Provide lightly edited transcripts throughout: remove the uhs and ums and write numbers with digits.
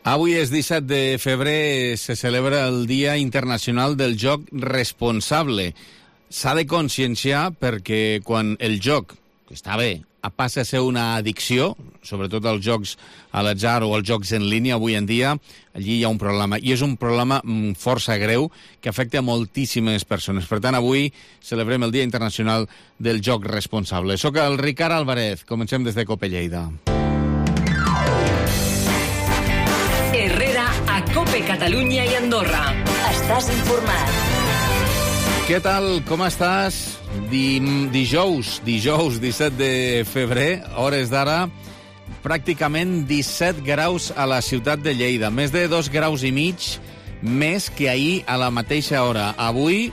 Avui és 17 de febrer, se celebra el Dia Internacional del Joc Responsable. S'ha de conscienciar perquè quan el joc, que està bé, passa a ser una addicció, sobretot als jocs a l'atzar o als jocs en línia avui en dia, allí hi ha un problema. I és un problema força greu que afecta a moltíssimes persones. Per tant, avui celebrem el Dia Internacional del Joc Responsable. Soc el Ricard Álvarez. Comencem des de Cope Lleida. Herrera a Cope Catalunya i Andorra. Estàs informat. Què tal? Com estàs? Dijous 17 de febrer, hores d'ara, pràcticament 17 graus a la ciutat de Lleida. Més de 2 graus i mig més que ahir a la mateixa hora. Avui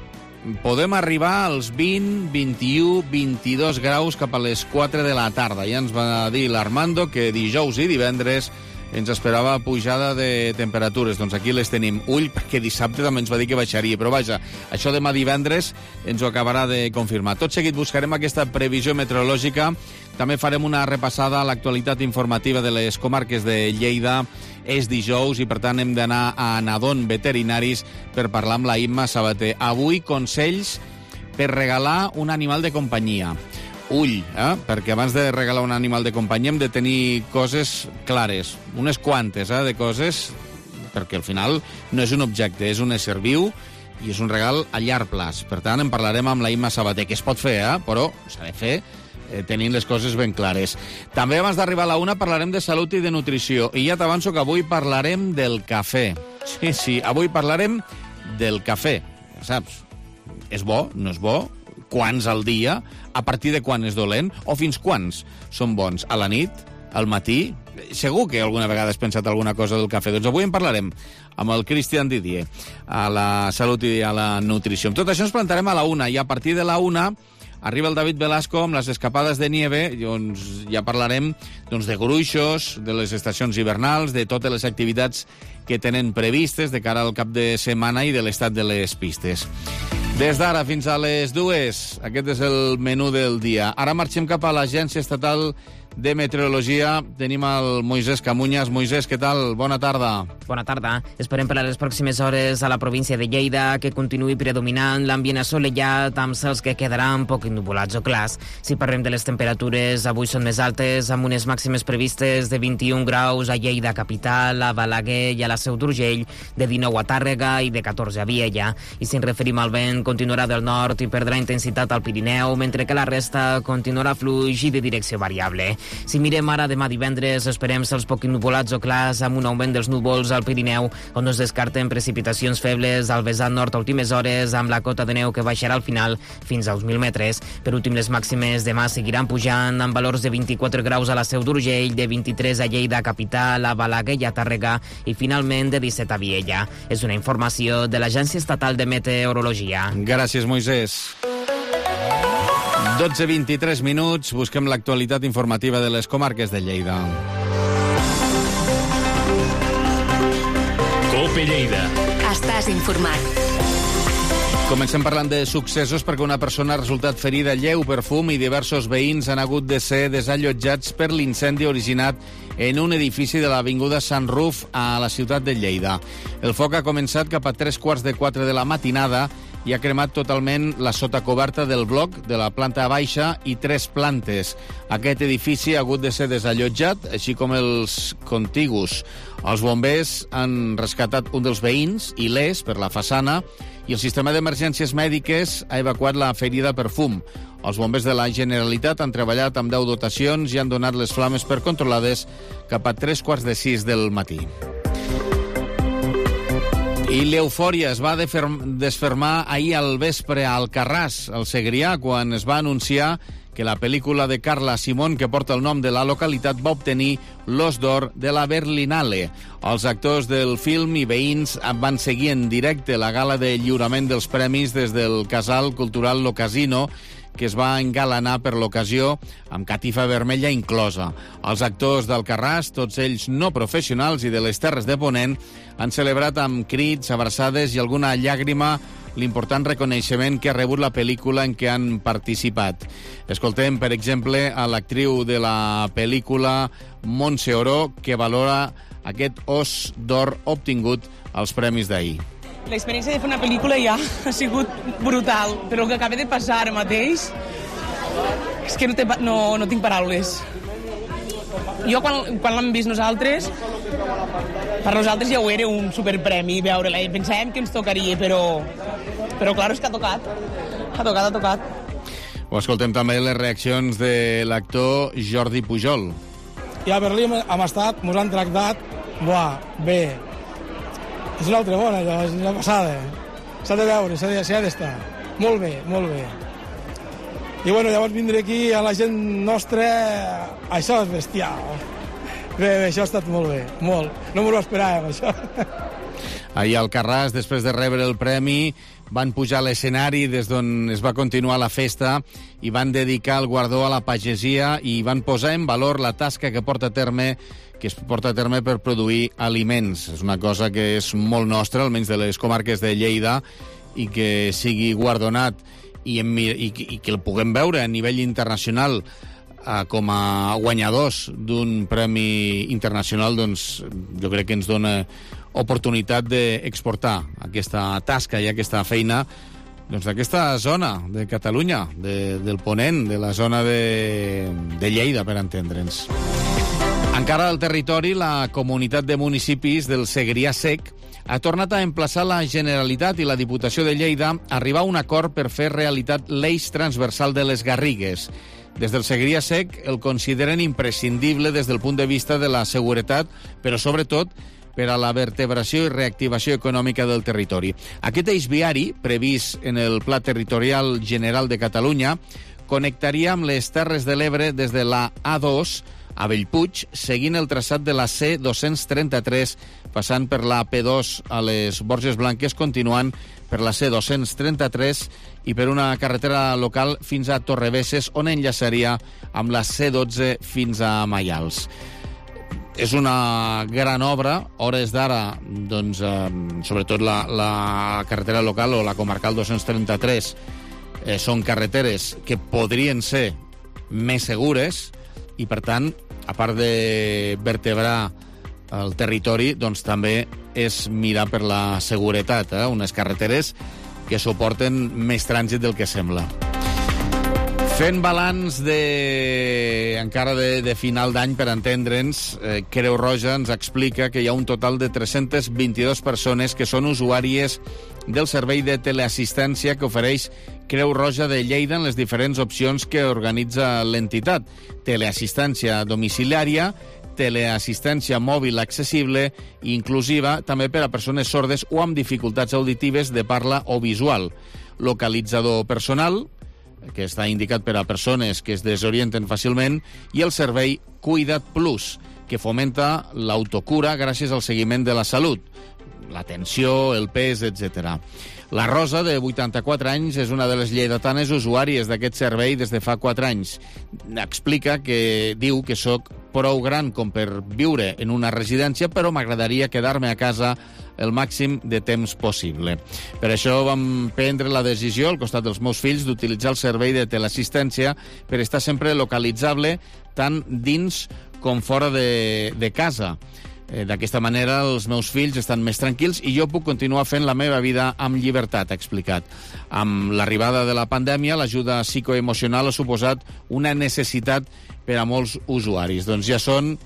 podem arribar als 20, 21, 22 graus cap a les 4 de la tarda. Ja ens va dir l'Armando que dijous i divendres ens esperava pujada de temperatures. Doncs aquí les tenim. Ull, perquè dissabte també ens va dir que baixaria. Però vaja, això demà divendres ens ho acabarà de confirmar. Tot seguit buscarem aquesta previsió meteorològica. També farem una repassada a l'actualitat informativa de les comarques de Lleida. És dijous i, per tant, hem d'anar a Nadon Veterinaris per parlar amb la Imma Sabater. Avui, consells per regalar un animal de companyia. Ull, perquè abans de regalar un animal de companyia hem de tenir coses clares, unes quantes de coses, perquè al final no és un objecte, és un ésser viu i és un regal a llarg plaç. Per tant, en parlarem amb la Imma Sabater, que es pot fer, però s'ha de fer tenint les coses ben clares. També abans d'arribar a la 1 parlarem de salut i de nutrició, i ja t'avanço que avui parlarem del cafè. Sí, avui parlarem del cafè, ja saps, és bo, no és bo, quants al dia, a partir de quan és dolent, o fins quants són bons, a la nit, al matí. Segur que alguna vegada has pensat alguna cosa del cafè. Doncs avui en parlarem amb el Cristian Didier, a la salut i a la nutrició. Amb tot això ens plantarem a la 1, i a partir de la 1 arriba el David Velasco amb les escapades de nieve. Doncs ja parlarem de gruixos, de les estacions hivernals, de totes les activitats que tenen previstes de cara al cap de setmana i de l'estat de les pistes. Des d'ara fins a les 2, aquest és el menú del dia. Ara marxem cap a l'Agència Estatal de Meteorologia. Tenim el Moisés Camuñas. Moisés, què tal? Bona tarda. Bona tarda. Esperem per a les pròximes hores a la província de Lleida que continuï predominant l'ambient assolellat amb cels que quedaran poc ennuvolats o clars. Si parlem de les temperatures, avui són més altes, amb unes màximes previstes de 21 graus a Lleida capital, a Balaguer i a la Seu d'Urgell, de 19 a Tàrrega i de 14 a Viella. I si ens referim al vent, continuarà del nord i perdrà intensitat al Pirineu, mentre que la resta continuarà fluix i de direcció variable. Si mirem ara demà divendres, esperem cels poc ennuvolats o clars amb un augment dels núvols al Pirineu, on no es descarten precipitacions febles al vessant nord a últimes hores, amb la cota de neu que baixarà al final fins als 1.000 metres. Per últim, les màximes demà seguiran pujant amb valors de 24 graus a la Seu d'Urgell, de 23 a Lleida capital, a Balaguer i a Tàrrega i finalment de 17 a Viella. És una informació de l'Agència Estatal de Meteorologia. Gràcies, Moisés. 12:23 minuts, busquem l'actualitat informativa de les comarques de Lleida. Cope Lleida. Estàs informat. Comencem parlant de successos perquè una persona ha resultat ferida lleu per fum i diversos veïns han hagut de ser desallotjats per l'incendi originat en un edifici de l'Avinguda Sant Ruf a la ciutat de Lleida. El foc ha començat cap a 3:45 de la matinada i ha cremat totalment la sotacoberta del bloc de la planta baixa i 3 plantes. Aquest edifici ha hagut de ser desallotjat, així com els contigus. Els bombers han rescatat un dels veïns, il·lès per la façana, i el sistema d'emergències mèdiques ha evacuat la ferida per fum. Els bombers de la Generalitat han treballat amb 10 dotacions i han donat les flames per controlades cap a 3:45 del matí. I l'eufòria es va desfermar ahir al vespre a Alcarràs, al Segrià, quan es va anunciar que la pel·lícula de Carla Simón, que porta el nom de la localitat, va obtenir l'Os d'Or de la Berlinale. Els actors del film i veïns van seguir en directe la gala de lliurament dels premis des del Casal Cultural Lo Casino, que es va engalanar per l'ocasió amb catifa vermella inclosa. Els actors d'Alcarràs, tots ells no professionals i de les Terres de Ponent, han celebrat amb crits, abraçades i alguna llàgrima l'important reconeixement que ha rebut la pel·lícula en què han participat. Escoltem, per exemple, a l'actriu de la pel·lícula, Montse Oró, que valora aquest Os d'Or obtingut als premis d'ahir. L'experiència de fer una pel·lícula ja ha sigut brutal, però el que acaba de passar ara mateix és que no tinc paraules. Jo, quan l'hem vist nosaltres, per nosaltres ja ho era un superpremi veure-la. Pensàvem que ens tocaria, però clar, és que ha tocat. Ho escoltem també les reaccions de l'actor Jordi Pujol. I a Berlín hem estat, ens han tractat, bé. És una altra bona, allò, és una passada. S'ha de veure, s'hi ha d'estar. Molt bé. I bueno, llavors vindre aquí a la gent nostra, això és bestial. Bé, això ha estat molt bé, molt. No m'ho esperàvem, això. Ahir al Carràs, després de rebre el premi, van pujar a l'escenari des d'on es va continuar la festa i van dedicar el guardó a la pagesia i van posar en valor la tasca que es porta a terme per produir aliments. És una cosa que és molt nostra, almenys de les comarques de Lleida, i que sigui guardonat i que el puguem veure a nivell internacional com a guanyadors d'un premi internacional, doncs jo crec que ens dona oportunitat d'exportar aquesta tasca i aquesta feina d'aquesta zona de Catalunya, del Ponent, de la zona de Lleida, per entendre'ns. Encara al territori, la comunitat de municipis del Segrià Sec ha tornat a emplaçar la Generalitat i la Diputació de Lleida a arribar a un acord per fer realitat l'eix transversal de les Garrigues. Des del Segrià Sec el consideren imprescindible des del punt de vista de la seguretat, però sobretot per a la vertebració i reactivació econòmica del territori. Aquest eix viari, previst en el Pla Territorial General de Catalunya, connectaria amb les Terres de l'Ebre des de la A2 a Bellpuig, seguint el traçat de la C233, passant per la P2 a les Borges Blanques, continuant per la C233 i per una carretera local fins a Torrebesses, on enllaçaria amb la C12 fins a Maials. És una gran obra, hores d'ara, doncs, sobretot la carretera local o la comarcal 233, són carreteres que podrien ser més segures i, per tant, a part de vertebrar el territori, doncs també és mirar per la seguretat, unes carreteres que suporten més trànsit del que sembla. Fent balanç encara de final d'any, per entendre'ns, Creu Roja ens explica que hi ha un total de 322 persones que són usuàries del servei de teleassistència que ofereix Creu Roja de Lleida en les diferents opcions que organitza l'entitat. Teleassistència domiciliària, teleassistència mòbil accessible i inclusiva també per a persones sordes o amb dificultats auditives de parla o visual. Localitzador personal, que està indicat per a persones que es desorienten fàcilment, i el servei Cuida't Plus, que fomenta l'autocura gràcies al seguiment de la salut, l'atenció, el pes, etc. La Rosa, de 84 anys, és una de les lleidatanes usuàries d'aquest servei des de fa 4 anys. Diu que sóc prou gran com per viure en una residència, però m'agradaria quedar-me a casa el màxim de temps possible. Per això vam prendre la decisió, al costat dels meus fills, d'utilitzar el servei de teleassistència per estar sempre localitzable tant dins com fora de casa. D'aquesta manera els meus fills estan més tranquils i jo puc continuar fent la meva vida amb llibertat, ha explicat. Amb l'arribada de la pandèmia, l'ajuda psicoemocional ha suposat una necessitat per a molts usuaris. Doncs ja són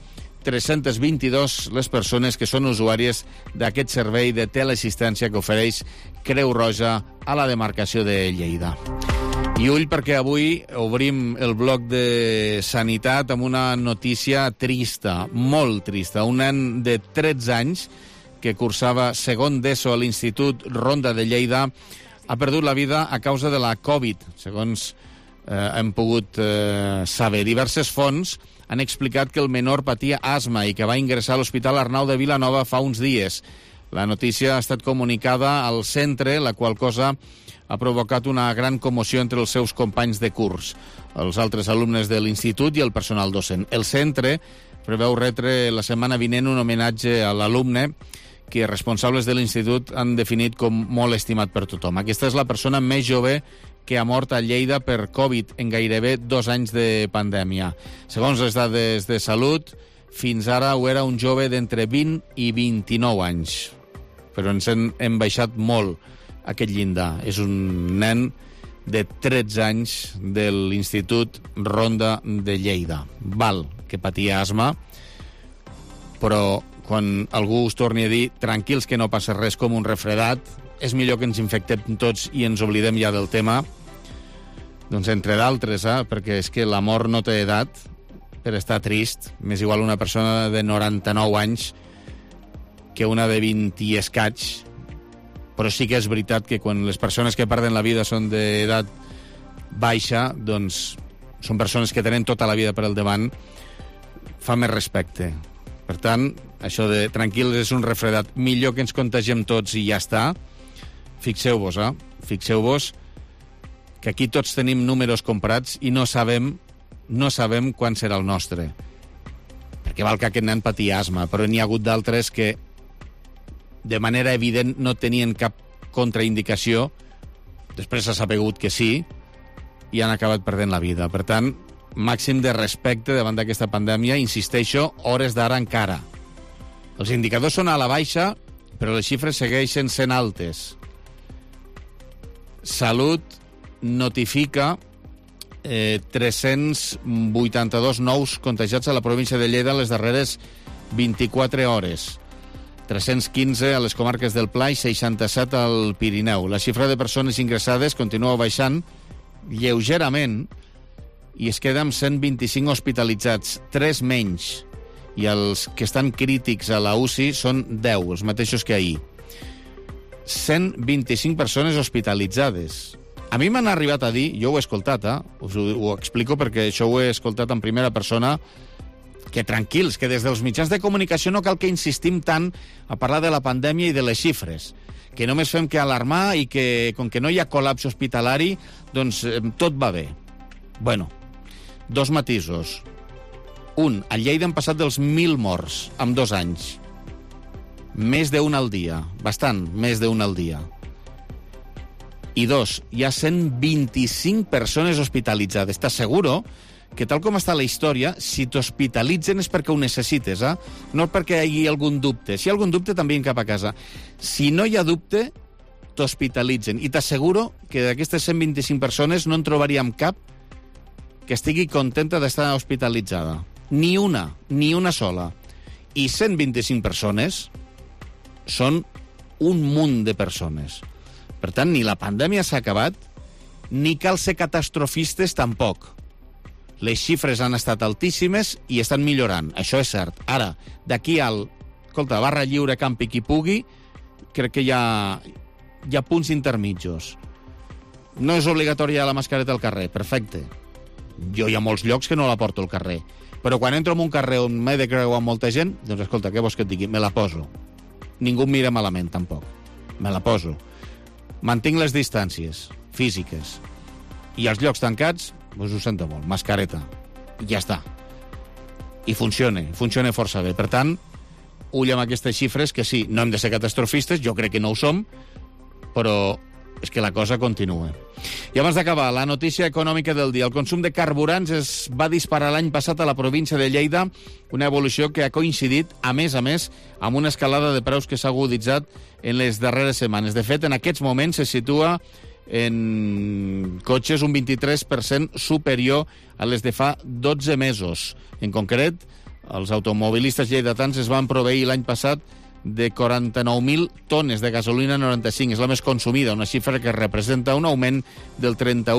322 les persones que són usuàries d'aquest servei de teleassistència que ofereix Creu Roja a la demarcació de Lleida. I ull, perquè avui obrim el bloc de sanitat amb una notícia trista, molt trista. Un nen de 13 anys que cursava segon d'ESO a l'Institut Ronda de Lleida ha perdut la vida a causa de la Covid, segons hem pogut saber. Diverses fonts han explicat que el menor patia asma i que va ingressar a l'Hospital Arnau de Vilanova fa uns dies. La notícia ha estat comunicada al centre, la qual cosa ha provocat una gran commoció entre els seus companys de curs, els altres alumnes de l'institut i el personal docent. El centre preveu retre la setmana vinent un homenatge a l'alumne que responsables de l'institut han definit com molt estimat per tothom. Aquesta és la persona més jove que ha mort a Lleida per Covid en gairebé 2 anys de pandèmia. Segons les dades de salut, fins ara ho era un jove d'entre 20 i 29 anys. Però ens hem baixat molt aquest llindar. És un nen de 13 anys de l'Institut Ronda de Lleida. Val que patia asma, però quan algú us torni a dir tranquils que no passa res, com un refredat, és millor que ens infectem tots i ens oblidem ja del tema. Doncs entre d'altres, perquè és que l'amor no té edat per estar trist. M'és igual una persona de 99 anys que una de 20 i escaig. Però sí que és veritat que quan les persones que perden la vida són d'edat baixa, doncs són persones que tenen tota la vida per al davant, fa més respecte. Per tant, això de tranquils és un refredat. Millor que ens contagiem tots i ja està. Fixeu-vos, Fixeu-vos que aquí tots tenim números comprats i no sabem quan serà el nostre. Perquè val que aquest nen patia asma, però n'hi ha hagut d'altres que de manera evident no tenien cap contraindicació, després s'ha sapegut que sí, i han acabat perdent la vida. Per tant, màxim de respecte davant d'aquesta pandèmia, insisteixo, hores d'ara encara. Els indicadors són a la baixa, però les xifres segueixen sent altes. Salut notifica 382 nous contagiats a la província de Lleida en les darreres 24 hores. 315 a les comarques del Pla i 67 al Pirineu. La xifra de persones ingressades continua baixant lleugerament i es queda amb 125 hospitalitzats, 3 menys. I els que estan crítics a la UCI són 10, els mateixos que ahir. 125 persones hospitalitzades. A mi m'han arribat a dir, jo ho he escoltat, us ho explico perquè això ho he escoltat en primera persona, que tranquils, que des dels mitjans de comunicació no cal que insistim tant a parlar de la pandèmia i de les xifres, que només fem que alarmar i que, com que no hi ha col·lapse hospitalari, doncs tot va bé. Bueno, 2 matisos. Un, a Lleida han passat dels 1.000 morts en 2 anys. Més d'un al dia, bastant, més d'un al dia. I 2, hi ha 125 persones hospitalitzades. T'asseguro que tal com està la història, si t'hospitalitzen és perquè ho necessites, no perquè hi hagi algun dubte. Si hi ha algun dubte, també en cap a casa. Si no hi ha dubte, t'hospitalitzen. I t'asseguro que d'aquestes 125 persones no en trobaríem cap que estigui contenta d'estar hospitalitzada. Ni una sola. I 125 persones són un munt de persones. Per tant, ni la pandèmia s'ha acabat, ni cal ser catastrofistes tampoc. Les xifres han estat altíssimes i estan millorant, això és cert. Ara, d'aquí al... Escolta, barra lliure, campi qui pugui, crec que hi ha punts intermitjos. No és obligatòria la mascareta al carrer, perfecte. Jo hi ha molts llocs que no la porto al carrer. Però quan entro en un carrer on m'he de creuar amb molta gent, doncs escolta, què vols que et digui? Me la poso. Ningú em mira malament, tampoc. Me la poso. Mantinc les distàncies físiques. I als llocs tancats, doncs ho sento molt, mascareta. I ja està. I funciona força bé. Per tant, ull amb aquestes xifres, que sí, no hem de ser catastrofistes, jo crec que no ho som, però és que la cosa continua. I abans d'acabar, la notícia econòmica del dia. El consum de carburants es va disparar l'any passat a la província de Lleida, una evolució que ha coincidit, a més, amb una escalada de preus que s'ha aguditzat en les darreres setmanes. De fet, en aquests moments se situa en cotxes un 23% superior a les de fa 12 mesos. En concret, els automobilistes lleidatans es van proveir l'any passat de 49.000 tones de gasolina 95. És la més consumida, una xifra que representa un augment del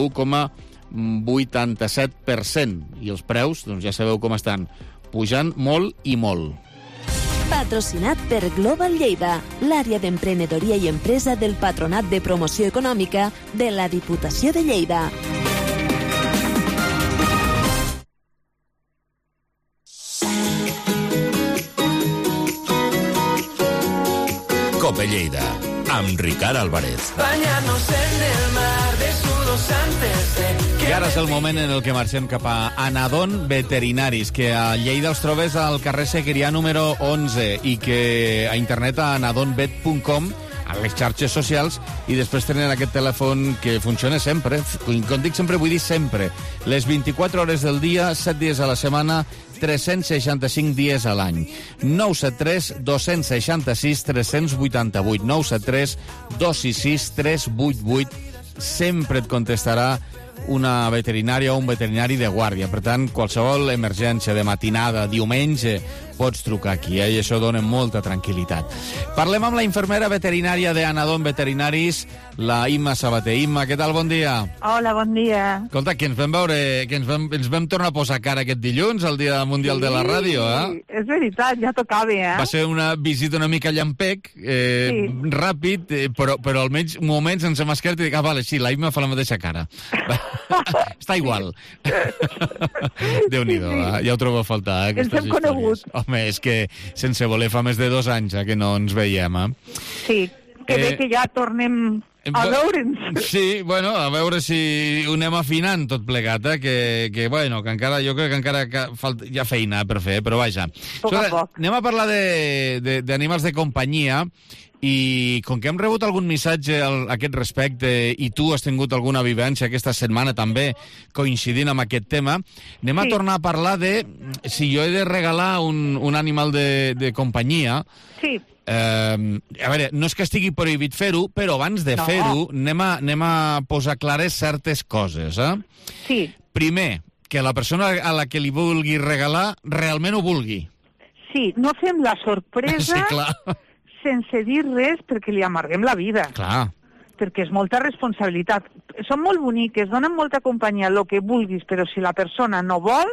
31,87%. I els preus, doncs ja sabeu com estan, pujant molt i molt. Patrocinat per Global Lleida, l'àrea d'emprenedoria i empresa del Patronat de Promoció Econòmica de la Diputació de Lleida. Cope Lleida, amb Ricard Álvarez. Bañarnos en el mar de sudos antes de... I ara és el moment en el que marxem cap a Anadon Veterinaris, que a Lleida els trobes al carrer Segrià número 11 i que a internet a anadonvet.com, a les xarxes socials, i després tenen aquest telèfon que funciona sempre. Com dic sempre, vull dir sempre. Les 24 hores del dia, 7 dies a la setmana, 365 dies a l'any. 973 266 388. 973 266 388. Sempre et contestarà una veterinària o un veterinari de guàrdia. Per tant, qualsevol emergència de matinada, diumenge, pots trucar aquí, i això dona molta tranquil·litat. Parlem amb la infermera veterinària d'Anadon Veterinaris, la Imma Sabater. Imma, què tal? Bon dia. Hola, bon dia. Escolta, que ens vam veure, que ens vam tornar a posar cara aquest dilluns, el Dia Mundial de la Ràdio, Sí, és veritat, ja tocava, Va ser una visita una mica llampec, ràpid, però almenys moments ens hem esquert i dic, vale, sí, la Imma fa la mateixa cara. Està igual. Déu-n'hi-do, ja ho trobo a faltar, aquestes ens hem històries. conegut. Home, és que sense voler fa més de 2 anys que no ens veiem, Sí, que bé que ja tornem a veure'ns. Sí, bueno, a veure si ho anem afinant tot plegat, que bueno, que encara, jo crec que encara hi ha feina per fer, però vaja. Poc a poc. Anem a parlar d'animals de companyia, i com que hem rebut algun missatge a aquest respecte i tu has tingut alguna vivència aquesta setmana també coincidint amb aquest tema, anem a tornar a parlar de si jo he de regalar un animal de companyia. Sí. A veure, no és que estigui prohibit fer-ho, però abans de fer-ho anem a posar clares certes coses. Sí. Primer, que la persona a la que li vulgui regalar realment ho vulgui. Sí, no fem la sorpresa... Sí, clar. Sense dir res perquè li amarguem la vida. Clar. Perquè és molta responsabilitat. Són molt boniques, donen molta companyia, el que vulguis, però si la persona no vol,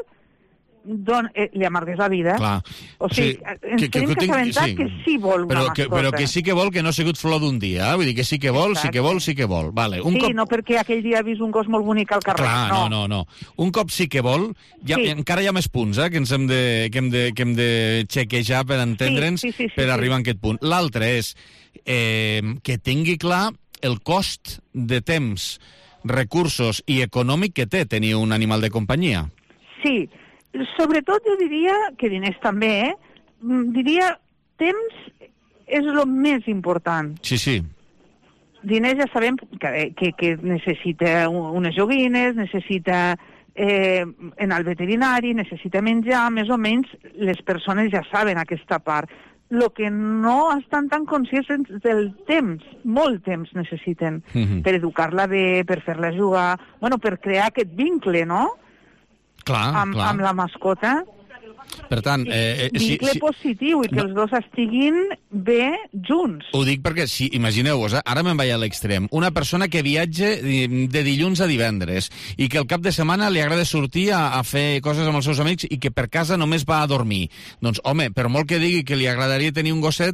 li amargues la vida. Clar. O sigui, ens tenim que assabentar que sí vol una mascota. Però que sí que vol, que no ha sigut flor d'un dia. Vull dir que sí que vol, sí que vol, sí que vol. Vale. No perquè aquell dia ha vist un gos molt bonic al carrer. Clar, no. Un cop sí que vol, encara hi ha més punts que hem de xequejar per entendre'ns per arribar a aquest punt. L'altre és que tingui clar el cost de temps, recursos i econòmic que té tenir un animal de companyia. Sí. Sobretot jo diria, que diners també, diria temps és el més important. Sí. Diners ja sabem que necessita unes joguines, necessita anar al veterinari, necessita menjar, més o menys les persones ja saben aquesta part. El que no estan tan conscients del temps, molt temps necessiten per educar-la bé, per fer-la jugar, per crear aquest vincle, no? Clar. Amb la mascota. Per tant... vincle positiu i que els dos estiguin bé junts. Ho dic perquè, imagineu-vos, ara me'n vaig a l'extrem, una persona que viatja de dilluns a divendres i que al cap de setmana li agrada sortir a fer coses amb els seus amics i que per casa només va a dormir. Doncs, home, per molt que digui que li agradaria tenir un gosset...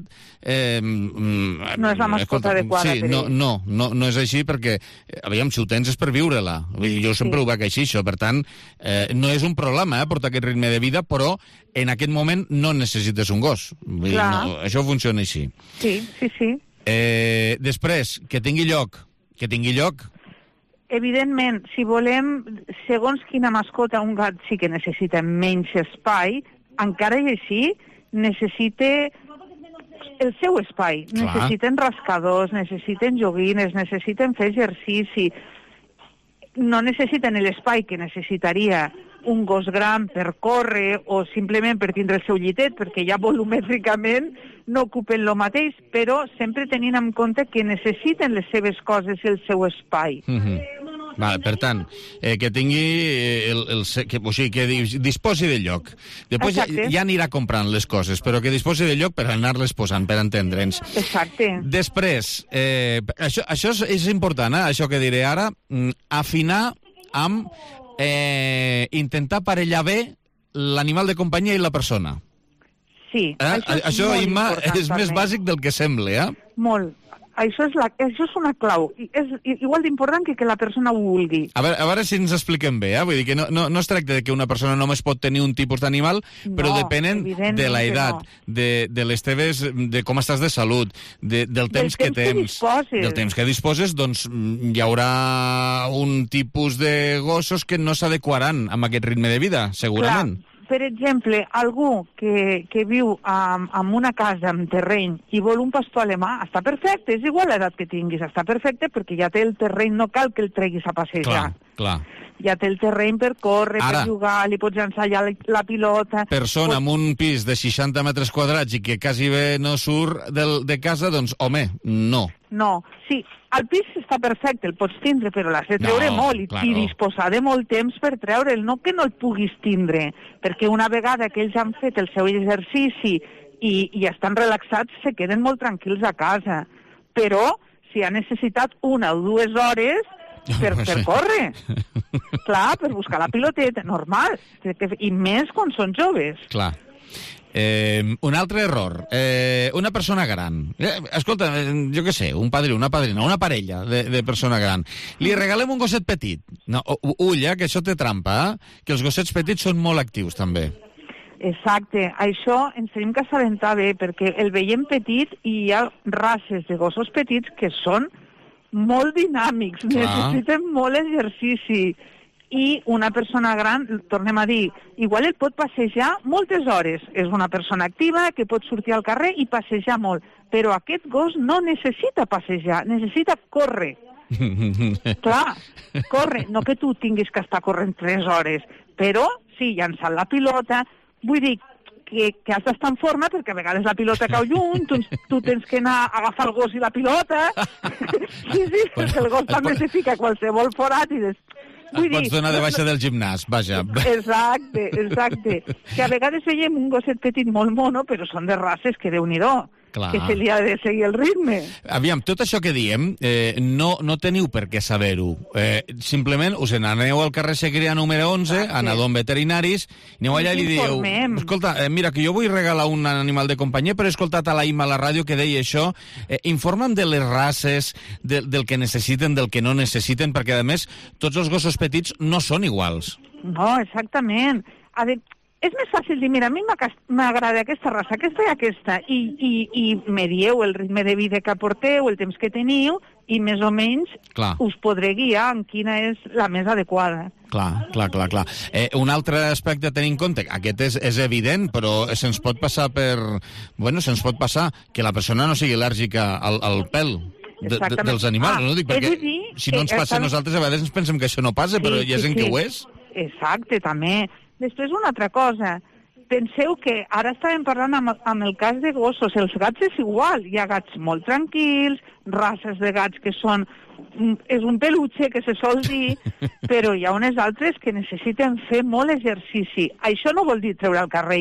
no és la mascota adequada per ell. No és així perquè, aviam, si ho tens és per viure-la. Jo sempre ho veig així, això. Per tant, no és un problema portar aquest ritme de vida, però en aquest moment no necessites un gos. Això funciona així. Sí. Després, que tingui lloc. Evidentment, si volem, segons quina mascota, un gat sí que necessita menys espai, encara i així necessita el seu espai. Clar. Necessiten rascadors, necessiten joguines, necessiten fer exercici. No necessiten l'espai que necessitaria un gos gran per córrer o simplement per tindre el seu llitet, perquè ja volumètricament no ocupen el mateix, però sempre tenint en compte que necessiten les seves coses i el seu espai. Vale, per tant, que tingui que disposi de lloc. Després ja anirà comprant les coses, però que disposi de lloc per anar-les posant, per entendre'ns. Exacte. Després, això és important, això que diré ara, afinar amb intentar parellar bé l'animal de companyia i la persona. Sí. Això, Imma, és més bàsic del que sembla, Molt. Això és una clau. És igual d'important que la persona ho vulgui. A veure si ens expliquem bé, Vull dir que no es tracta de que una persona només pot tenir un tipus d'animal, però depenent de l'edat, de les teves, de com estàs de salut, del temps que tens, del temps que disposes, doncs hi haurà un tipus de gossos que no s'adequaran amb aquest ritme de vida, segurament. Clar. Per exemple, algú que viu en una casa amb terreny i vol un pastor alemà, està perfecte, és igual l'edat que tinguis, està perfecte perquè ja té el terreny, no cal que el treguis a passejar. Clar. ja té el terreny per córrer, Ara, per jugar, li pots llançar ja la pilota... Persona amb un pis de 60 metres quadrats i que quasi bé no surt de casa, doncs, home, no. No, sí, el pis està perfecte, el pots tindre, però l'has de treure molt i disposar de molt temps per treure'l, no que no el puguis tindre, perquè una vegada que ells han fet el seu exercici i estan relaxats, se queden molt tranquils a casa. Però si ha necessitat 1 o 2 hores per córrer, clar, per buscar la piloteta, normal, i més quan són joves. Clar. Un altre error. Una persona gran. Escolta, jo què sé, un padrí, una padrina, una parella de persona gran. Li regalem un gosset petit. No, ull, que això té trampa, que els gossets petits són molt actius, també. Exacte. Això ens tenim que assabentar bé, perquè el veiem petit i hi ha races de gossos petits que són molt dinàmics, necessiten molt exercici. I una persona gran, tornem a dir, igual el pot passejar moltes hores. És una persona activa que pot sortir al carrer i passejar molt. Però aquest gos no necessita passejar, necessita córrer. Clar, córrer. No que tu tinguis que estar corrent 3 hores, però sí, llançant la pilota. Vull dir que has d'estar en forma perquè a vegades la pilota cau lluny, tu tens que anar a agafar el gos i la pilota. Sí, perquè el gos també se fica qualsevol forat i et pots donar de baixa del gimnàs, vaja. Exacte. Que a vegades veiem un gosset petit molt mono, però són de races que Déu-n'hi-do, que se li ha de seguir el ritme. Aviam, tot això que diem, no teniu per què saber-ho. Simplement us n'aneu al carrer Segrià número 11, a Nadon Veterinaris, aneu allà i li dieu, escolta, mira, que jo vull regalar un animal de companyia, però he escoltat a la Imma a la ràdio que deia això, informa'm de les races, del que necessiten, del que no necessiten, perquè, a més, tots els gossos petits no són iguals. No, exactament. És més fàcil dir, mira, a mi m'agrada aquesta raça, aquesta i aquesta, i me dieu el ritme de vida que aporteu, el temps que teniu, i més o menys us podré guiar en quina és la més adequada. Clar. Un altre aspecte a tenir en compte, aquest és evident, però se'ns pot passar se'ns pot passar que la persona no sigui al·lèrgica al pèl dels animals, no? Dic, perquè si no ens passa a nosaltres, a vegades ens pensem que això no passa, però hi ha gent que ho és. Exacte, també. Després, una altra cosa. Penseu que ara estàvem parlant amb el cas de gossos. Els gats és igual. Hi ha gats molt tranquils, races de gats que són... És un peluche, que se sol dir, però hi ha unes altres que necessiten fer molt exercici. Això no vol dir treure al carrer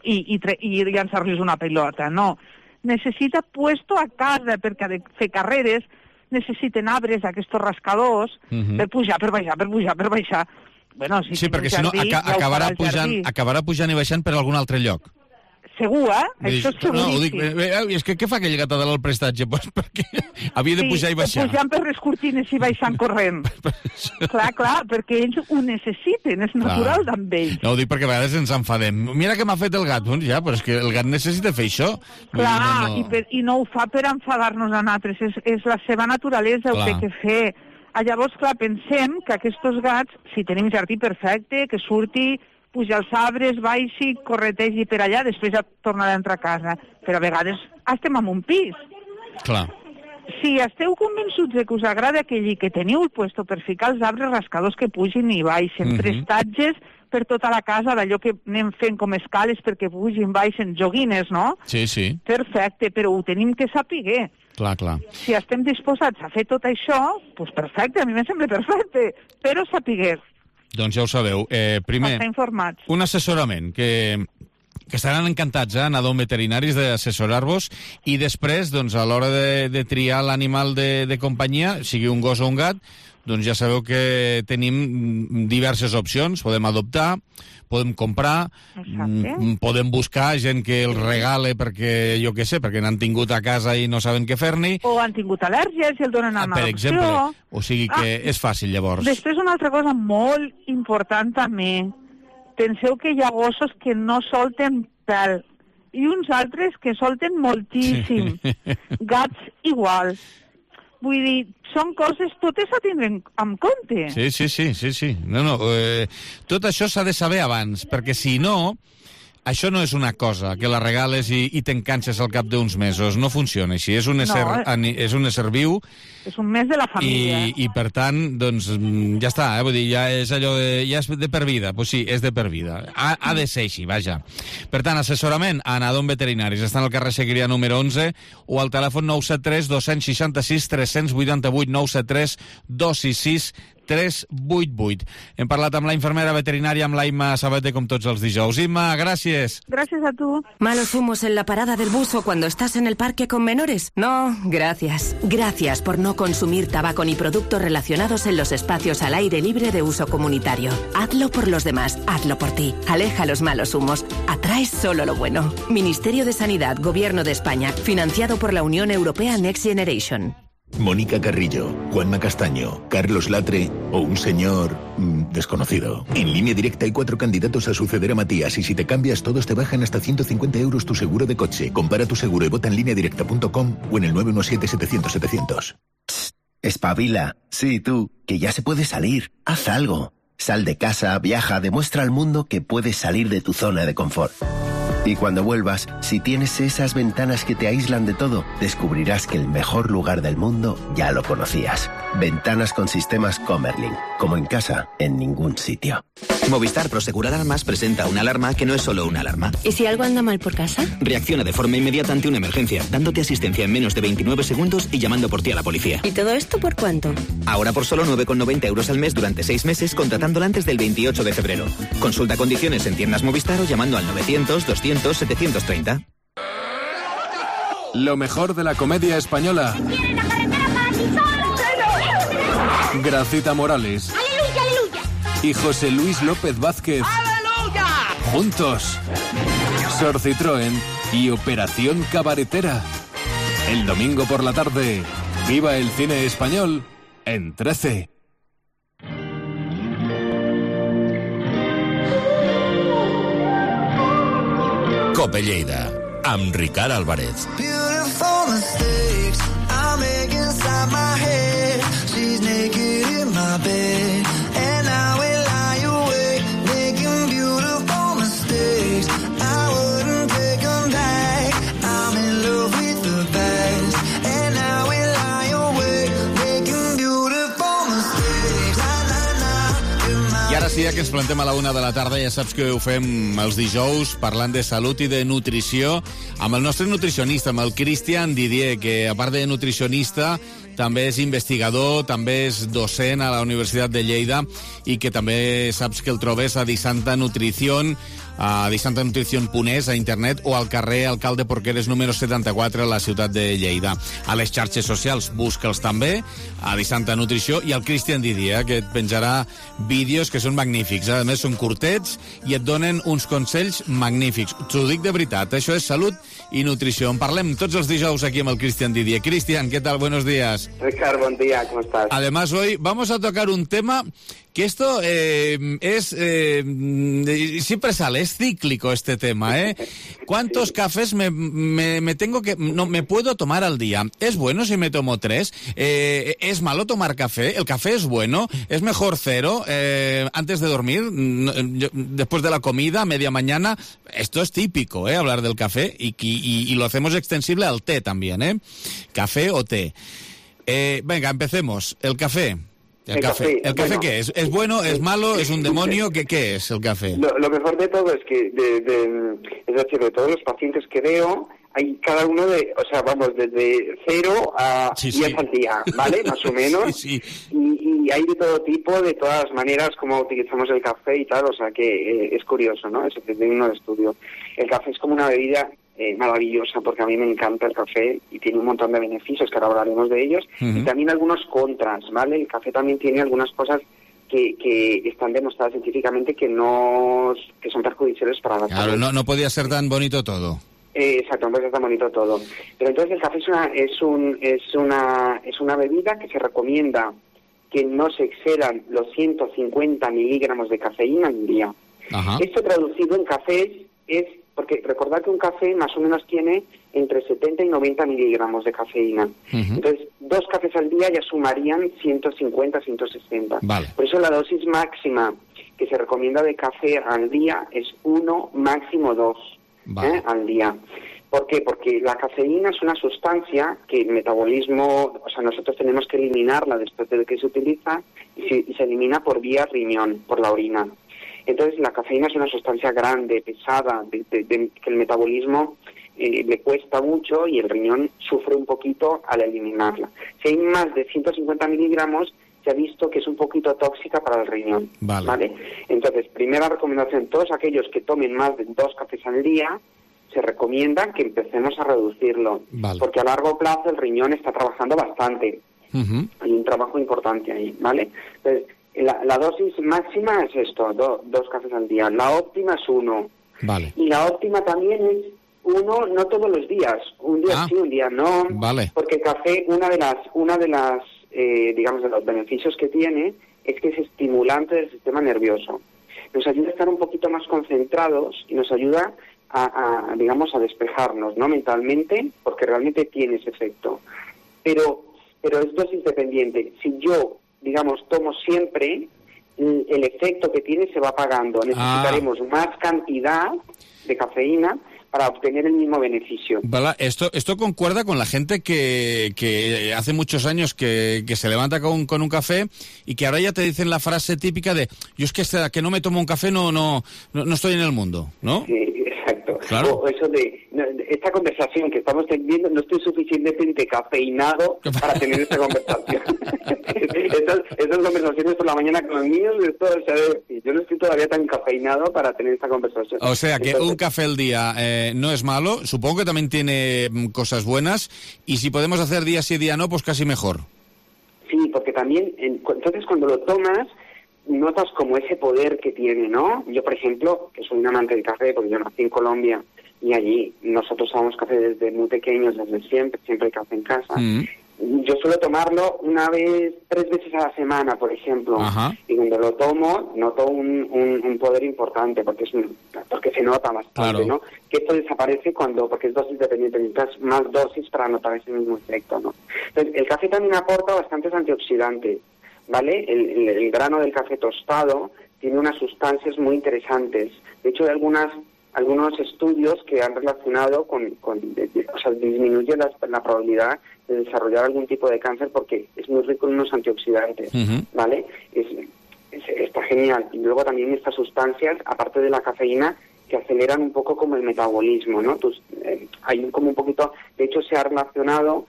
i llançar-los una pilota, no. Necessita puesto a casa, perquè ha de fer carreres, necessiten arbres, aquests rascadors, per pujar, per baixar. Bueno, sí, perquè si no acabarà pujant i baixant per algun altre lloc. Segur, Això és seguríssim. És que què fa aquell gat a dalt al prestatge? Pues perquè havia de pujar i baixar. Sí, pujant per les cortines i baixant corrent. Clar, perquè ells ho necessiten, és natural d'amb ells. No, ho dic perquè a vegades ens enfadem. Mira què m'ha fet el gat. Doncs ja, però és que el gat necessita fer això. Clar, i no ho fa per enfadar-nos a nosaltres, és la seva naturalesa, ho té que fer. Llavors, clar, pensem que aquests gats, si tenim jardí perfecte, que surti, puja als arbres, baixi, corretegi per allà, després ja tornarà a entrar a casa. Però a vegades estem en un pis. Clar. Si esteu convençuts de que us agrada aquell i que teniu el puesto per ficar els arbres rascadors que pugin i baixen, prestatges per tota la casa, d'allò que anem fent com escales perquè pugin, baixen, joguines, no? Sí. Perfecte, però ho tenim que saber. Clar. Si estem disposats a fer tot això, doncs perfecte, a mi me sembla perfecte, però saber. Doncs ja ho sabeu. Primer, estar informats. Un assessorament, que estaran encantats, a Nadon Veterinaris, d'assessorar-vos, i després, doncs, a l'hora de triar l'animal de companyia, sigui un gos o un gat, doncs ja sabeu que tenim diverses opcions. Podem adoptar, podem comprar, podem buscar gent que el regale perquè, jo què sé, perquè n'han tingut a casa i no saben què fer-n'hi. O han tingut al·lèrgies i el donen en adopció. Per exemple. O sigui que és fàcil, llavors. Després, una altra cosa molt important també. Penseu que hi ha gossos que no solten pèl i uns altres que solten moltíssim. Gats igual. Vull dir, són coses totes a tindre en compte. Sí. No, tot això s'ha de saber abans, perquè si no, això no és una cosa que la regales i t'enganxes al cap d'uns mesos. No funciona així. És un ésser viu. És un mes de la família. I per tant, doncs, ja està, vull dir, ja és allò ja és de per vida. Pues sí, és de per vida. Ha de ser així, vaja. Per tant, assessorament a Anadom Veterinaris. Estan al carrer Seguiria número 11 o al telèfon 973 266 388 973 266 388. Hem parlat amb la infermera veterinària, amb la Imma Sabete, com tots els dijous. Imma, gràcies. Gracias a tu. ¿Malos humos en la parada del bus o cuando estás en el parque con menores? No, gracias. Gracias por no consumir tabaco ni productos relacionados en los espacios al aire libre de uso comunitario. Hazlo por los demás, hazlo por ti. Aleja los malos humos. Atraes solo lo bueno. Ministerio de Sanidad, Gobierno de España, financiado por la Unión Europea Next Generation. Mónica Carrillo, Juanma Castaño, Carlos Latre o un señor desconocido. En Línea Directa hay 4 candidatos a suceder a Matías y si te cambias todos te bajan hasta 150 euros tu seguro de coche. Compara tu seguro y vota en lineadirecta.com o en el 917-700-700. Espabila. Sí, tú, que ya se puede salir. Haz algo. Sal de casa, viaja, demuestra al mundo que puedes salir de tu zona de confort. Y cuando vuelvas, si tienes esas ventanas que te aíslan de todo, descubrirás que el mejor lugar del mundo ya lo conocías. Ventanas con sistemas Comerlin. Como en casa, en ningún sitio. Movistar Prosegur Alarmas presenta una alarma que no es solo una alarma. ¿Y si algo anda mal por casa? Reacciona de forma inmediata ante una emergencia, dándote asistencia en menos de 29 segundos y llamando por ti a la policía. ¿Y todo esto por cuánto? Ahora por solo 9,90 euros al mes durante 6 meses, contratándola antes del 28 de febrero. Consulta condiciones en tiendas Movistar o llamando al 900-200-730. Lo mejor de la comedia española. Gracita Morales. ¡Aleluya, aleluya! Y José Luis López Vázquez. ¡Aleluya! Juntos. Sor Citroën y Operación Cabaretera. El domingo por la tarde. Viva el cine español en 13. Cope Lleida, amb Ricard Álvarez. Beautiful mistakes I make inside my head. She's naked in my bed, and I will lie awake, making beautiful mistakes. I wouldn't take them back. I'm in love with the past, and I will lie awake, making beautiful mistakes. I ara sí, que ens plantem a la 1 de la tarda, ja saps que ho fem els dijous parlant de salut i de nutrició amb el nostre nutricionista, amb el Christian Didier, que a part de nutricionista també és investigador, també és docent a la Universitat de Lleida i que també saps que el trobes a Disanta Nutrición, a disantanutricion.es, a internet o al carrer Alcalde Porqueres número 74 a la ciutat de Lleida. A les xarxes socials busca'ls també, a Disanta Nutrició, i al Christian Didier, que et penjarà vídeos que són magnífics. A més, són curtets i et donen uns consells magnífics. T'ho dic de veritat, això és salut y nutrició. En parlem tots els dijous aquí amb el Christian Didier. Cristian, ¿qué tal? Buenos días. Ricardo, buen día, ¿cómo estás? Además, hoy vamos a tocar un tema que esto siempre sale, es cíclico este tema, ¿eh? ¿Cuántos cafés me tengo que... No, me puedo tomar al día? ¿Es bueno si me tomo 3? ¿Es malo tomar café? ¿El café es bueno? ¿Es mejor 0 antes de dormir? Después de la comida, media mañana. Esto es típico, hablar del café y lo hacemos extensible al té también, ¿Café o té? Venga, empecemos. El café. ¿El café bueno, qué es? ¿Es bueno? ¿Es malo? ¿Es un demonio? ¿Qué es el café? Lo mejor de todo es que, es decir, de todos los pacientes que veo, hay cada uno desde 0 a 10 al día, ¿vale? Más o menos. Sí. Y hay de todo tipo, de todas maneras, como utilizamos el café y tal, o sea que es curioso, ¿no? Es digno de estudio. El café es como una bebida maravillosa, porque a mí me encanta el café y tiene un montón de beneficios, que ahora hablaremos de ellos, y también algunos contras, ¿vale? El café también tiene algunas cosas que están demostradas científicamente que son perjudiciales para la salud. Claro, no podía ser tan bonito todo. Exacto, no puede ser tan bonito todo. Pero entonces el café es una bebida que se recomienda que no se excedan los 150 miligramos de cafeína al día. Ajá. Esto traducido en cafés es... Porque recordad que un café más o menos tiene entre 70 y 90 miligramos de cafeína. Entonces, 2 cafés al día ya sumarían 150, 160. Vale. Por eso la dosis máxima que se recomienda de café al día es 1, máximo 2 al día. ¿Por qué? Porque la cafeína es una sustancia que el metabolismo, o sea, nosotros tenemos que eliminarla después de que se utiliza y se elimina por vía riñón, por la orina. Entonces la cafeína es una sustancia grande, pesada, que el metabolismo le cuesta mucho y el riñón sufre un poquito al eliminarla. Si hay más de 150 miligramos, se ha visto que es un poquito tóxica para el riñón. ¿Vale? Entonces, primera recomendación, todos aquellos que tomen más de 2 cafés al día, se recomienda que empecemos a reducirlo, porque a largo plazo el riñón está trabajando bastante. Hay un trabajo importante ahí, ¿vale? Entonces, la dosis máxima es esto, 2 cafés al día. La óptima es 1. Y la óptima también es 1, no todos los días. Un día sí, un día no. Porque el café, una de las digamos, de los beneficios que tiene es que es estimulante del sistema nervioso. Nos ayuda a estar un poquito más concentrados y nos ayuda digamos, a despejarnos, ¿no? Mentalmente, porque realmente tiene ese efecto. Pero es dosis dependiente. Si yo, digamos, tomo siempre, el efecto que tiene se va apagando. Necesitaremos más cantidad de cafeína para obtener el mismo beneficio. Esto concuerda con la gente que hace muchos años que se levanta con un café y que ahora ya te dicen la frase típica de yo es que no me tomo un café no estoy en el mundo, ¿no? Sí, exacto. Claro. O eso de esta conversación que estamos teniendo, no estoy suficientemente cafeinado para tener esta conversación. Estas conversaciones por la mañana con los niños, yo no estoy todavía tan cafeinado para tener esta conversación. O sea, que un café al día no es malo, supongo que también tiene cosas buenas, y si podemos hacer día sí, día no, pues casi mejor. Sí, porque también, entonces cuando lo tomas, notas como ese poder que tiene, ¿no? Yo, por ejemplo, que soy un amante del café, porque yo nací en Colombia, y allí nosotros tomamos café desde muy pequeños, desde siempre hay café en casa. Yo suelo tomarlo 3 veces a la semana, por ejemplo. Y cuando lo tomo, noto un poder importante, porque se nota bastante, ¿no? Que esto desaparece porque es dosis dependiente, necesitas más dosis para notar ese mismo efecto, ¿no? Entonces, el café también aporta bastantes antioxidantes, ¿vale? El grano del café tostado tiene unas sustancias muy interesantes. De hecho, hay algunos estudios que han relacionado o sea, disminuye la probabilidad de desarrollar algún tipo de cáncer porque es muy rico en unos antioxidantes, ¿vale? Está genial. Y luego también estas sustancias, aparte de la cafeína, que aceleran un poco como el metabolismo, ¿no? Hay como un poquito, de hecho se ha relacionado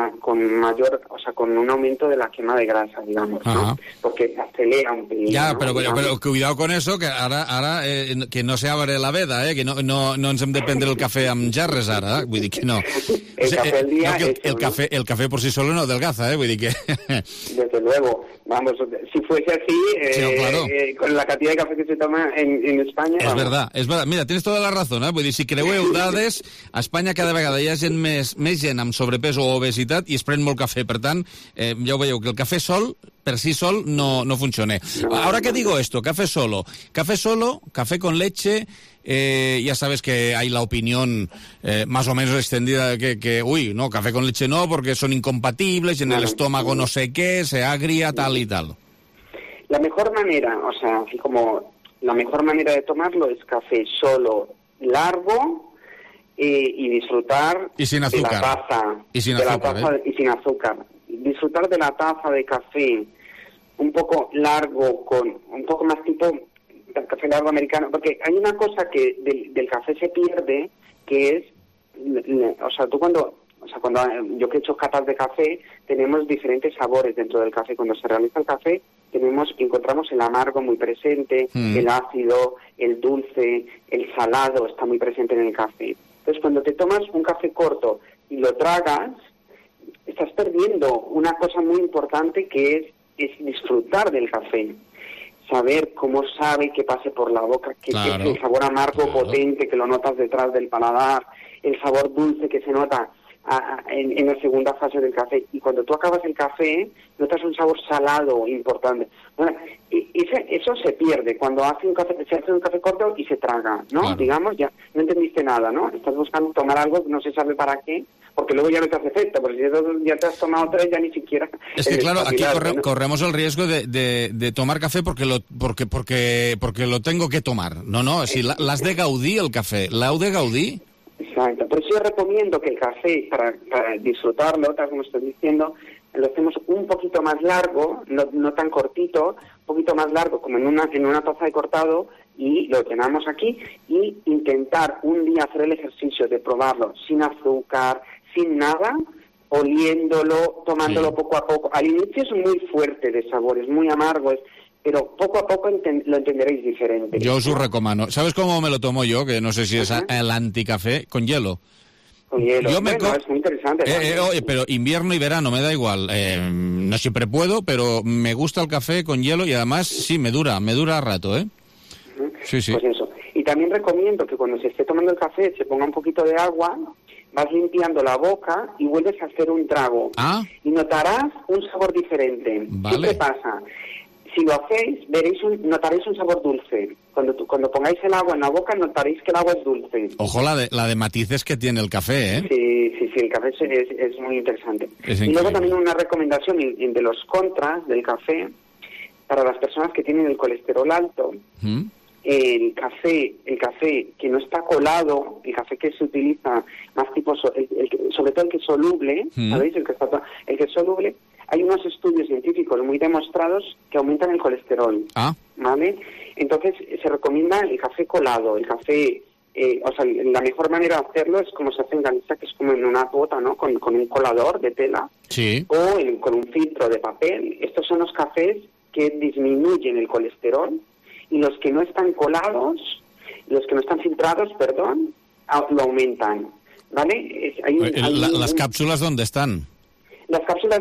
con un aumento de la quema de grasa, digamos, ¿no? Porque acelera un pelín. Ja, ¿no? però cuidado con eso, que ara que no se abre la veda, que no ens hem de prendre el cafè amb jarres ara, vull dir que no. El café al día... el café por sí solo no adelgaza, vull dir que... Desde luego, vamos, si fuese así, sí, claro. Con la cantidad de café que se toma en España... És verdad. Mira, tienes toda la razón, vull dir, si creueu dades, a Espanya cada vegada hi ha més gent amb sobrepès o obesitat i es pren molt cafè. Per tant, ja ho veieu, que el café per sí sol no funciona. Ahora que digo esto, café solo, café con leche, ya sabes que hay la opinión más o menos extendida de que no, café con leche no, porque son incompatibles, en el estómago no sé qué, se agria, tal y tal. La mejor manera, o sea, así como la mejor manera de tomarlo es café solo, largo, y disfrutar y sin azúcar. De la taza. Y sin azúcar. Y sin azúcar. Disfrutar de la taza de café un poco largo, un poco más tipo café largo americano, porque hay una cosa que del café se pierde, que es, o sea, cuando yo que he hecho catas de café, tenemos diferentes sabores dentro del café. Cuando se realiza el café, encontramos el amargo muy presente, el ácido, el dulce, el salado está muy presente en el café. Entonces, cuando te tomas un café corto y lo tragas, estás perdiendo una cosa muy importante que es disfrutar del café. Saber cómo sabe que pase por la boca, que es el sabor amargo potente que lo notas detrás del paladar, el sabor dulce que se nota en la segunda fase del café. Y cuando tú acabas el café, notas un sabor salado importante. Bueno, eso se pierde cuando se hace un café corto y se traga, ¿no? Claro. Digamos, ya no entendiste nada, ¿no? Estás buscando tomar algo que no se sabe para qué, porque luego ya no te hace efecto, porque si ya te has tomado 3, ya ni siquiera... Es que claro, aquí corremos el riesgo de tomar café porque lo tengo que tomar. No, si l'has de gaudir el café, l'heu de gaudir. Exacto, por eso yo recomiendo que el café, para disfrutarlo, tal como estoy diciendo, lo hacemos un poquito más largo, no tan cortito, un poquito más largo, como en una taza de cortado, y lo llenamos aquí, y intentar un día hacer el ejercicio de probarlo sin azúcar, sin nada, oliéndolo, tomándolo poco a poco. Al inicio es muy fuerte de sabor, es muy amargo, pero poco a poco lo entenderéis diferente. Yo os recomano. ¿Sabes cómo me lo tomo yo? Que no sé si es el anticafé, con hielo. Con hielo. Es muy interesante. Oye, pero invierno y verano, me da igual. No siempre puedo, pero me gusta el café con hielo y además sí, me dura a rato, ¿eh? Uh-huh. Sí. Pues eso. Y también recomiendo que cuando se esté tomando el café se ponga un poquito de agua, vas limpiando la boca y vuelves a hacer un trago. Y notarás un sabor diferente. Vale. ¿Qué pasa? Si lo hacéis, notaréis un sabor dulce. Cuando pongáis el agua en la boca, notaréis que el agua es dulce. Ojo la de matices que tiene el café, ¿eh? Sí, el café es muy interesante. Y luego también una recomendación de los contras del café, para las personas que tienen el colesterol alto, el café que no está colado, el café que se utiliza más tipo, sobre todo el que es soluble, ¿sabéis? El que es soluble, hay unos estudios científicos muy demostrados que aumentan el colesterol, ¿vale? Entonces se recomienda el café colado, el café, la mejor manera de hacerlo es como se hace en Galicia, que es como en una bota, ¿no? Con un colador de tela, o con un filtro de papel. Estos son los cafés que disminuyen el colesterol, y los que no están colados, los que no están filtrados, lo aumentan, ¿vale? ¿Las cápsulas dónde están? Las cápsulas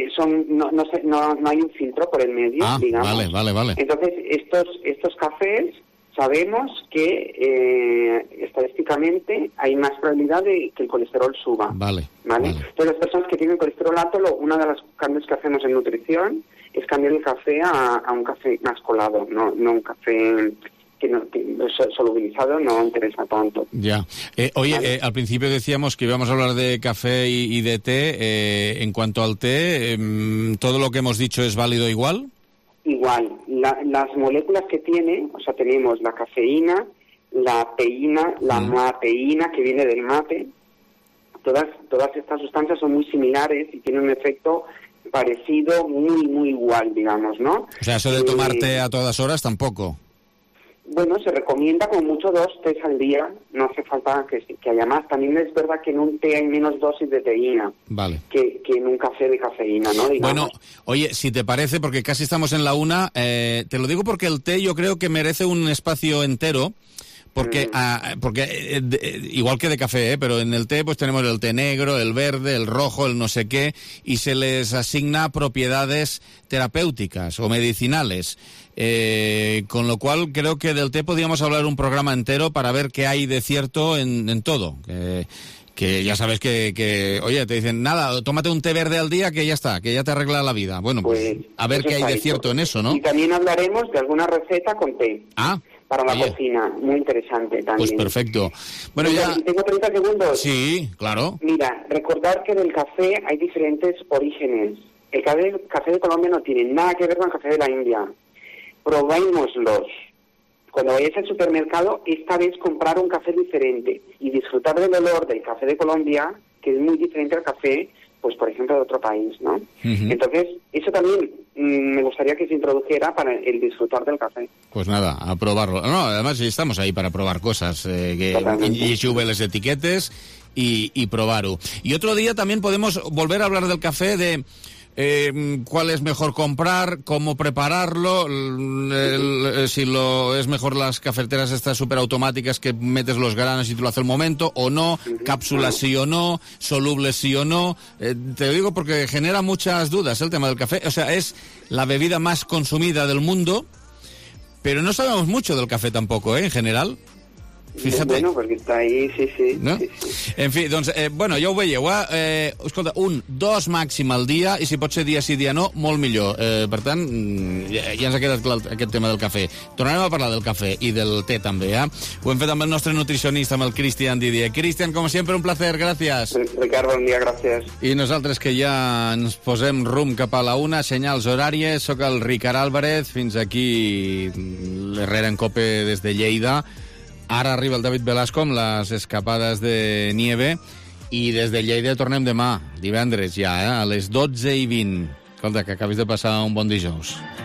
no hay un filtro por el medio, digamos. Vale. Entonces, estos cafés sabemos que estadísticamente hay más probabilidad de que el colesterol suba. Vale. Entonces, las personas que tienen colesterol alto, uno de los cambios que hacemos en nutrición es cambiar el café a un café más colado, no un café que solubilizado no interesa tanto. Ya. Oye, al principio decíamos que íbamos a hablar de café y de té. En cuanto al té, ¿todo lo que hemos dicho es válido igual? Igual. Las moléculas que tiene, tenemos la cafeína, la teína, la mateína que viene del mate. Todas estas sustancias son muy similares y tienen un efecto parecido, muy, muy igual, digamos, ¿no? O sea, eso de tomar té a todas horas tampoco. Bueno, se recomienda como mucho 2 tés al día, no hace falta que haya más. También es verdad que en un té hay menos dosis de teína que en un café de cafeína, ¿no? Digamos. Bueno, oye, si te parece, porque casi estamos en la una, te lo digo porque el té yo creo que merece un espacio entero, porque igual que de café, pero en el té pues tenemos el té negro, el verde, el rojo, el no sé qué, y se les asigna propiedades terapéuticas o medicinales. Con lo cual creo que del té podríamos hablar un programa entero para ver qué hay de cierto en todo. Que ya sabes que oye, te dicen, nada, tómate un té verde al día que ya está, que ya te arregla la vida. Bueno, pues a ver qué hay de cierto en eso, ¿no? Y también hablaremos de alguna receta con té. Para la cocina, muy interesante también. Pues perfecto. Bueno, ya... ¿Tengo 30 segundos? Sí, claro. Mira, recordar que del café hay diferentes orígenes. El café de Colombia no tiene nada que ver con el café de la India. Probémoslos. Cuando vayáis al supermercado, esta vez comprar un café diferente y disfrutar del olor del café de Colombia, que es muy diferente al café, pues por ejemplo, de otro país, ¿no? Entonces, eso también me gustaría que se introdujera para el disfrutar del café. Pues nada, a probarlo. No, además estamos ahí para probar cosas, y sube las etiquetes y probar-ho. Y otro día también podemos volver a hablar del café, de cuál es mejor comprar, cómo prepararlo, si es mejor las cafeteras estas superautomáticas que metes los granos y te lo hace el momento, o no, cápsulas sí o no, solubles sí o no. Te lo digo porque genera muchas dudas el tema del café. O sea, es la bebida más consumida del mundo, pero no sabemos mucho del café tampoco, en general. Fíjate. Bueno, perquè està ahí, sí. No? Sí. En fi, doncs, bueno, ja ho veieu, escolta, 2 màxim al dia, i si pot ser dia sí, dia no, molt millor. Per tant, ja ens ha quedat clar aquest tema del cafè. Tornarem a parlar del cafè i del té també, Ho hem fet amb el nostre nutricionista, amb el Cristian Didier. Cristian, com sempre, un placer, gràcies. Ricardo, bon dia, gràcies. I nosaltres que ja ens posem rumb cap a la 1, senyals horàries, soc el Ricard Álvarez, fins aquí l'Herrera en Cope des de Lleida. Ara arriba el David Velasco amb les escapades de nieve i des de Lleida tornem demà, divendres ja, a les 12:20. Escolta, que acabis de passar un bon dijous.